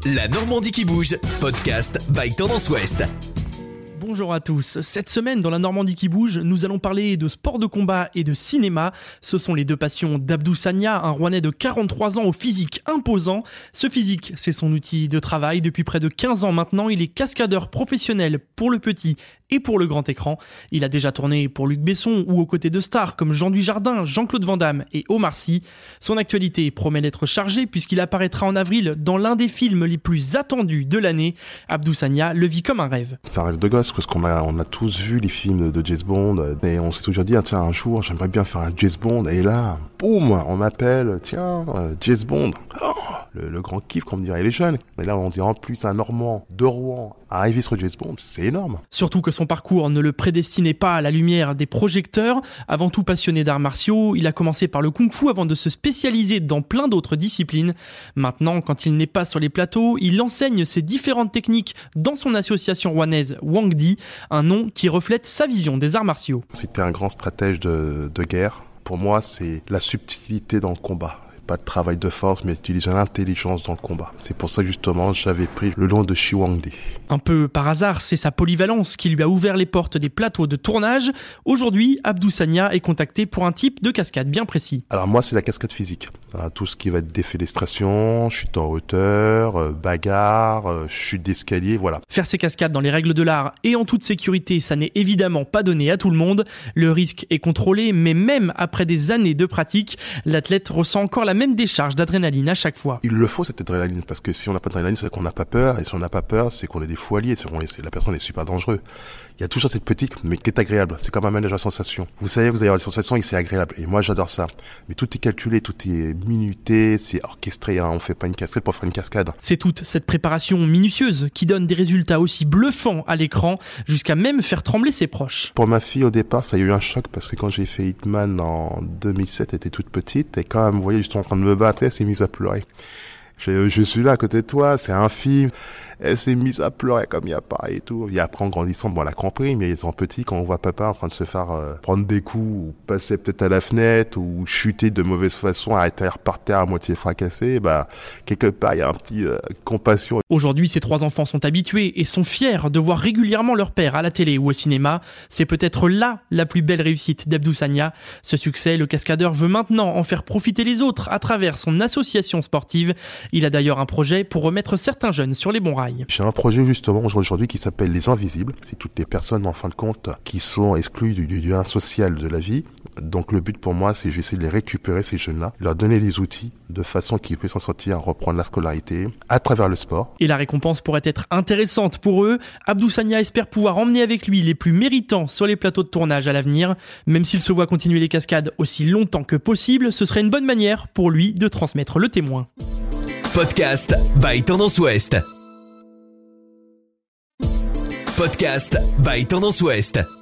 La Normandie qui bouge, podcast by Tendance Ouest. Bonjour à tous. Cette semaine, dans la Normandie qui bouge, nous allons parler de sport de combat et de cinéma. Ce sont les deux passions d'Abdou Sagna, un Rouennais de 43 ans au physique imposant. Ce physique, c'est son outil de travail. Depuis près de 15 ans maintenant, il est cascadeur professionnel pour le petit et pour le grand écran. Il a déjà tourné pour Luc Besson ou aux côtés de stars comme Jean Dujardin, Jean-Claude Van Damme et Omar Sy. Son actualité promet d'être chargée puisqu'il apparaîtra en avril dans l'un des films les plus attendus de l'année. Abdou Sagna le vit comme un rêve. C'est un rêve de gosse parce qu'on a tous vu les films de James Bond et on s'est toujours dit tiens, un jour j'aimerais bien faire un James Bond, et là boum, on m'appelle tiens James Bond. Le grand kiff, comme dirait les jeunes. Mais là, on dirait en plus un Normand de Rouen arrivé sur James Bond, c'est énorme. Surtout que son parcours ne le prédestinait pas à la lumière des projecteurs. Avant tout passionné d'arts martiaux, il a commencé par le kung-fu avant de se spécialiser dans plein d'autres disciplines. Maintenant, quand il n'est pas sur les plateaux, il enseigne ses différentes techniques dans son association rouennaise Wang Di, un nom qui reflète sa vision des arts martiaux. C'était un grand stratège de guerre. Pour moi, c'est la subtilité dans le combat. Pas de travail de force, mais utiliser l'intelligence dans le combat. C'est pour ça, justement, j'avais pris le nom de Shi Wang Di. Un peu par hasard, c'est sa polyvalence qui lui a ouvert les portes des plateaux de tournage. Aujourd'hui, Abdou Sagna est contacté pour un type de cascade bien précis. Alors moi, c'est la cascade physique. Tout ce qui va être défélestration, chute en hauteur, bagarre, chute d'escalier, voilà. Faire ces cascades dans les règles de l'art et en toute sécurité, ça n'est évidemment pas donné à tout le monde. Le risque est contrôlé, mais même après des années de pratique, l'athlète ressent encore la même décharge d'adrénaline à chaque fois. Il le faut, cette adrénaline, parce que si on n'a pas d'adrénaline, c'est qu'on n'a pas peur, et si on n'a pas peur, c'est qu'on est des fous alliés, la personne est super dangereux. Il y a toujours cette petite, mais qui est agréable. C'est comme un manège à sensations. Vous savez, vous allez avoir les sensations et c'est agréable. Et moi, j'adore ça. Mais tout est calculé, tout est minuté, c'est orchestré, hein. On fait pas une cascade pour faire une cascade. C'est toute cette préparation minutieuse qui donne des résultats aussi bluffants à l'écran, jusqu'à même faire trembler ses proches. Pour ma fille, au départ, ça a eu un choc, parce que quand j'ai fait Hitman en 2007, elle était toute petite, et quand elle me voyait, j'étais en train de me battre, elle s'est mise à pleurer. Je suis là à côté de toi, c'est un film. Elle s'est mise à pleurer comme il n'y a pas et tout. Et après, en grandissant, bon, elle a compris, mais étant petit, quand on voit papa en train de se faire prendre des coups, ou passer peut-être à la fenêtre, ou chuter de mauvaise façon, atterrir par terre à moitié fracassé, quelque part, il y a un petit compassion. Aujourd'hui, ses trois enfants sont habitués et sont fiers de voir régulièrement leur père à la télé ou au cinéma. C'est peut-être là la plus belle réussite d'Abdou Sagna. Ce succès, le cascadeur veut maintenant en faire profiter les autres à travers son association sportive. Il a d'ailleurs un projet pour remettre certains jeunes sur les bons rails. J'ai un projet justement aujourd'hui qui s'appelle Les Invisibles. C'est toutes les personnes en fin de compte qui sont exclues du lien social de la vie. Donc le but pour moi, c'est j'essaie de les récupérer, ces jeunes-là, leur donner les outils de façon qu'ils puissent s'en sortir, reprendre la scolarité à travers le sport. Et la récompense pourrait être intéressante pour eux. Abdou Sagna espère pouvoir emmener avec lui les plus méritants sur les plateaux de tournage à l'avenir. Même s'il se voit continuer les cascades aussi longtemps que possible, ce serait une bonne manière pour lui de transmettre le témoin. Podcast by Tendance Ouest. Podcast by Tendance Ouest.